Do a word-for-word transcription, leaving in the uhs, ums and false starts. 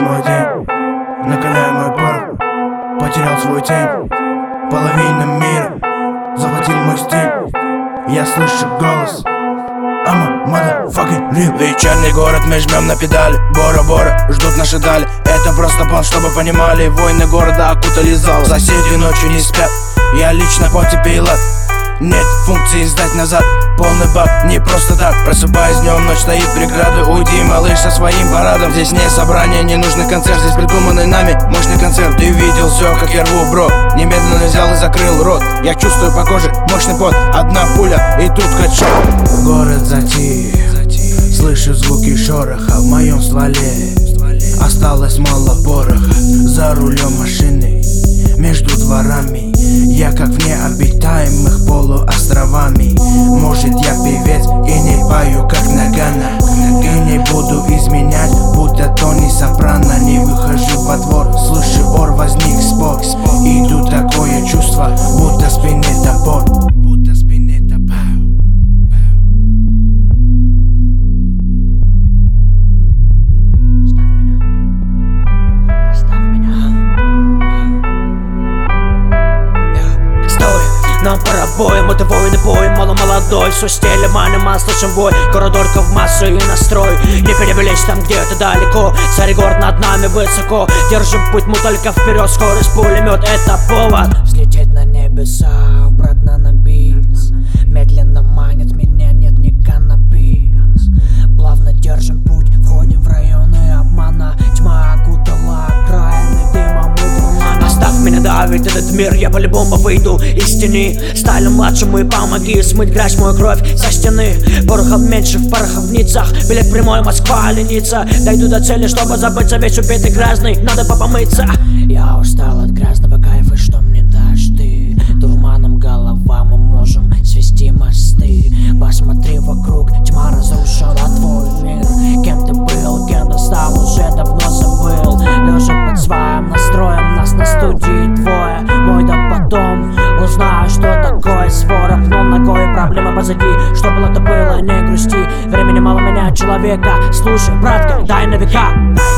мой день, накаляю мой порох, потерял свою тень. Половина мира захватил мой стиль. Я слышу голос I'm a motherfucking real. Вечерний город, мы жмем на педали. Бора-бора, ждут наши дали. Это просто план, чтобы понимали. Войны города окутали зал. Соседи ночью не спят, я лично по тебе и лад. Нет функции сдать назад, полный бак, не просто так. Просыпаясь днем, ночь стоит преграды. Уйди, малыш, со своим парадом. Здесь не собрание, не нужный концерт. Здесь придуманный нами мощный концерт. Ты видел все, как я рву, бро. Немедленно взял и закрыл рот. Я чувствую по коже мощный пот. Одна пуля и тут хедшот. Город затих, слышу звуки шороха в моем стволе. Осталось мало пороха за рулем машины. Между дворами я как в необитаемых полуостровами. Может, я певец и не пою как Нагана, и не буду изменять, будто Тони Сопрано. Не выхожу во двор, слышу ор, возник спор. Иду такое чувство, будто в спине топор. Будто в спине топор. Нам пора боем, это воины бой, мало-молодой. Все стеле, мани, масло, бой. Город только в массу и настрой. Не перевелись там где-то далеко. Царь город над нами высоко. Держим путь, мы только вперед. Скорость пулемет, это повод взлететь на небеса, обратно на бис. Медленно манит меня, нет ни каннабис. Плавно держим путь, входим в районы обмана. Тьма окутала окраины дымом и туманом. Оставь меня давить этот мир, я по-любому выйду из тени. Стали младшему и помоги смыть грязь, мою кровь со стены. Порохов меньше в пороховницах, билет прямой, Москва, ленится. Дойду до цели, чтобы забыться, весь убитый грязный, надо попомыться. Я устал от грязного кайфа, что мне дашь ты? Дурманом голова, мы можем свести мосты. Посмотри вокруг, тьма разрушила твой мир. Кем ты был, кем ты стал, уже давно забыл. Лежа под своим настроем, нас на студии двое. Мой да потом узнаю, что такое свора. Пнул ногой, проблема позади. Что было, то было, не грусти. Времени мало меня, человека. Слушай, братка, дай на века.